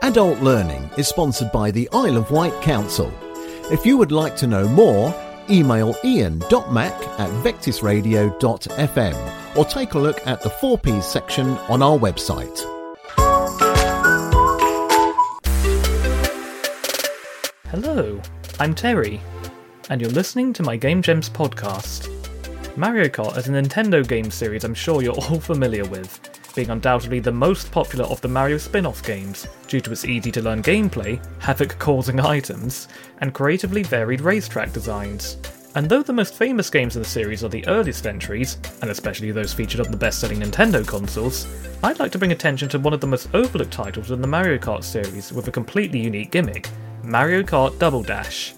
Adult Learning is sponsored by the Isle of Wight Council. If you would like to know more, email ian.mac@vectisradio.fm or take a look at the 4Ps section on our website. Hello, I'm Terry, and you're listening to my Game Gems podcast. Mario Kart is a Nintendo game series I'm sure you're all familiar with, being undoubtedly the most popular of the Mario spin-off games, due to its easy-to-learn gameplay, havoc-causing items, and creatively varied racetrack designs. And though the most famous games in the series are the earliest entries, and especially those featured on the best-selling Nintendo consoles, I'd like to bring attention to one of the most overlooked titles in the Mario Kart series with a completely unique gimmick, Mario Kart Double Dash.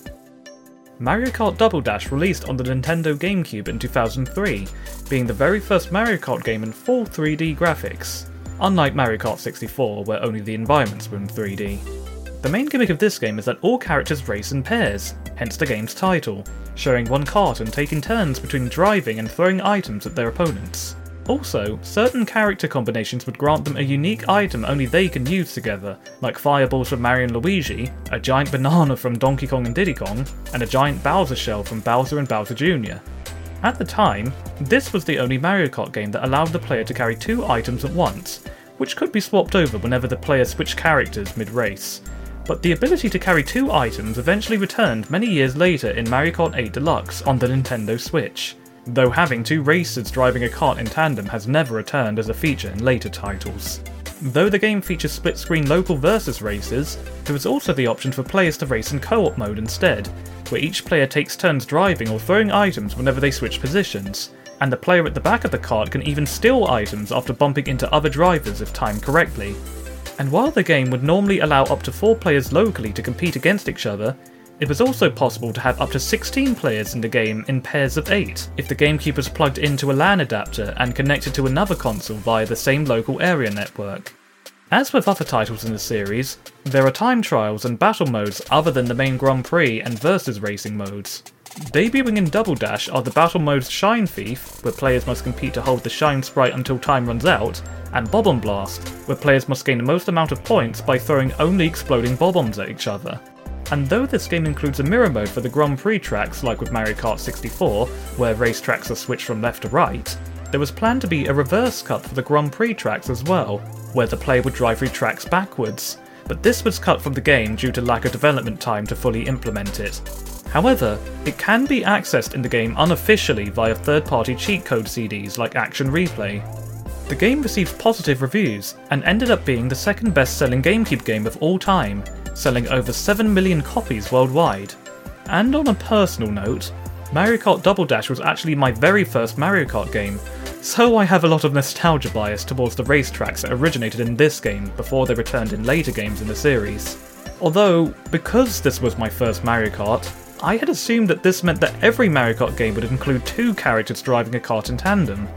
Mario Kart Double Dash released on the Nintendo GameCube in 2003, being the very first Mario Kart game in full 3D graphics, unlike Mario Kart 64 where only the environments were in 3D. The main gimmick of this game is that all characters race in pairs, hence the game's title, sharing one kart and taking turns between driving and throwing items at their opponents. Also, certain character combinations would grant them a unique item only they can use together, like fireballs from Mario and Luigi, a giant banana from Donkey Kong and Diddy Kong, and a giant Bowser shell from Bowser and Bowser Jr. At the time, this was the only Mario Kart game that allowed the player to carry two items at once, which could be swapped over whenever the player switched characters mid-race. But the ability to carry two items eventually returned many years later in Mario Kart 8 Deluxe on the Nintendo Switch, though having two racers driving a kart in tandem has never returned as a feature in later titles. Though the game features split-screen local versus races, there is also the option for players to race in co-op mode instead, where each player takes turns driving or throwing items whenever they switch positions, and the player at the back of the kart can even steal items after bumping into other drivers if timed correctly. And while the game would normally allow up to 4 players locally to compete against each other, it was also possible to have up to 16 players in the game in pairs of 8 if the GameCube was plugged into a LAN adapter and connected to another console via the same local area network. As with other titles in the series, there are time trials and battle modes other than the main Grand Prix and versus racing modes. Debuting in Double Dash are the battle modes Shine Thief, where players must compete to hold the Shine Sprite until time runs out, and Bob-omb Blast, where players must gain the most amount of points by throwing only exploding bob-ombs at each other. And though this game includes a mirror mode for the Grand Prix tracks like with Mario Kart 64, where race tracks are switched from left to right, there was planned to be a reverse cut for the Grand Prix tracks as well, where the player would drive through tracks backwards, but this was cut from the game due to lack of development time to fully implement it. However, it can be accessed in the game unofficially via third-party cheat code CDs like Action Replay. The game received positive reviews, and ended up being the second best-selling GameCube game of all time, selling over 7 million copies worldwide. And on a personal note, Mario Kart Double Dash was actually my very first Mario Kart game, so I have a lot of nostalgia bias towards the racetracks that originated in this game before they returned in later games in the series. Although, because this was my first Mario Kart, I had assumed that this meant that every Mario Kart game would include 2 characters driving a kart in tandem.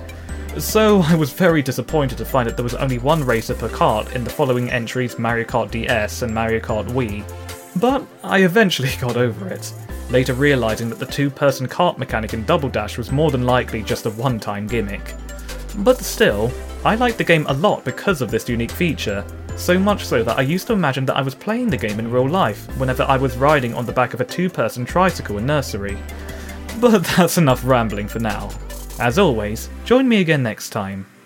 So I was very disappointed to find that there was only 1 racer per kart in the following entries Mario Kart DS and Mario Kart Wii. But I eventually got over it, later realising that the 2-person kart mechanic in Double Dash was more than likely just a one-time gimmick. But still, I liked the game a lot because of this unique feature, so much so that I used to imagine that I was playing the game in real life whenever I was riding on the back of a 2-person tricycle in nursery. But that's enough rambling for now. As always, join me again next time.